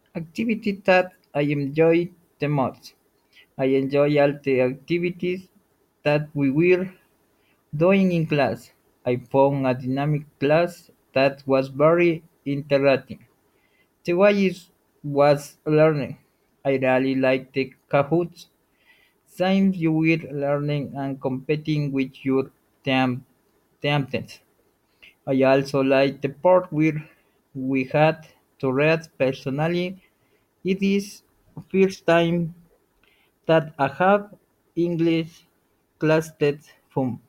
Activity that I enjoy the most. I enjoy all the activities that we were doing in class. I found a dynamic class that was very interactive. The way it was learning. I really liked the Kahoots. Since you were learning and competing with your team, teammates. I also liked the part where we had to read personally. It is first time that I have English class test from